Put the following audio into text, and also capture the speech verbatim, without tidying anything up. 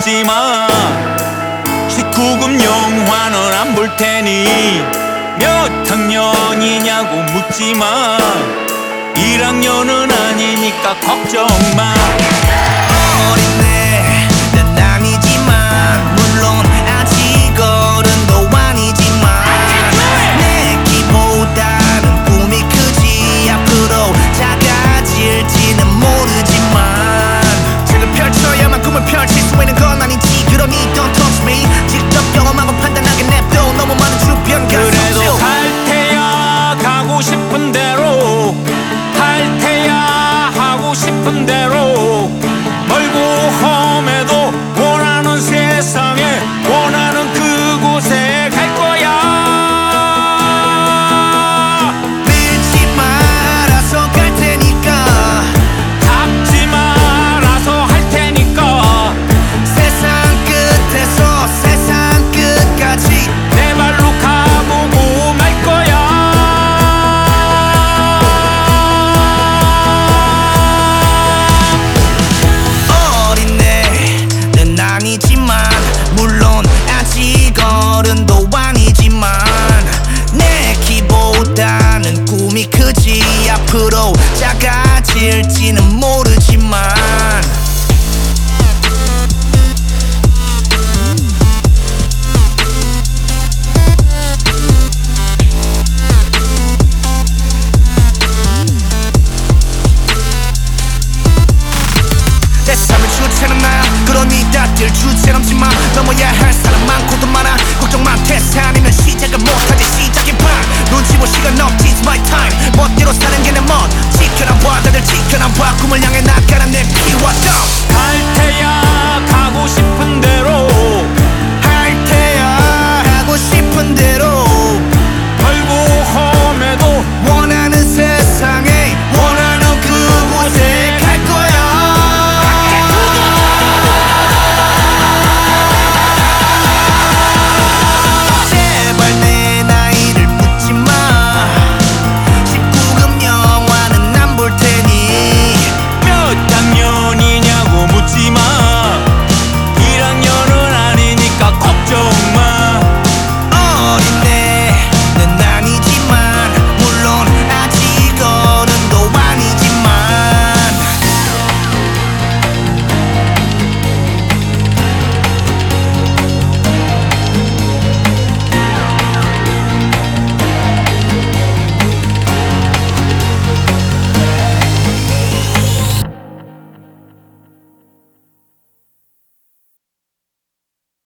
묻지마. 십구 금 영화는 안 볼 테니 몇 학년이냐고 묻지마. 일 학년은 아니니까 걱정 마. 어린애 난 아니지만 물론 아직 어른도 아니지만 내 키보다는 꿈이 크지. 앞으로 작아질지는 모르지만 책을 펼쳐야만 꿈을 펼칠 수 있는 건 아닌지. 그러니 don't touch me. 직접 경험하고 판단하게 냅둬. 너무 많은 주변 그래도 갈 테야 가고 싶은 대로, 할 테야 하고 싶은 대로. 멀고 험해도 원하는 세상에 원하는 그곳에 갈 거야. 밀지 말아서 갈 테니까. 닫지 말아서 할 테니까. 세상 끝에서 세상 끝까지 내 발로 가보고 말 거야. 어린애는 아니지만 물론 아직 어른도 아니지만 내 키보다는 꿈이 크지. 앞으로 작아질지는 모르지만 내 삶의 주체는 나야. 그러니 다들 주체 넘지마. 넘어야 할 사람 많고도 많아. 걱정 마. 태산이면 시작을 못하지. 시작이 반 눈치 볼 시간 없지. It's my time. 멋대로 사는 게 내 멋. 지켜나 봐 다들 지켜나 봐. 꿈을 향해 나가.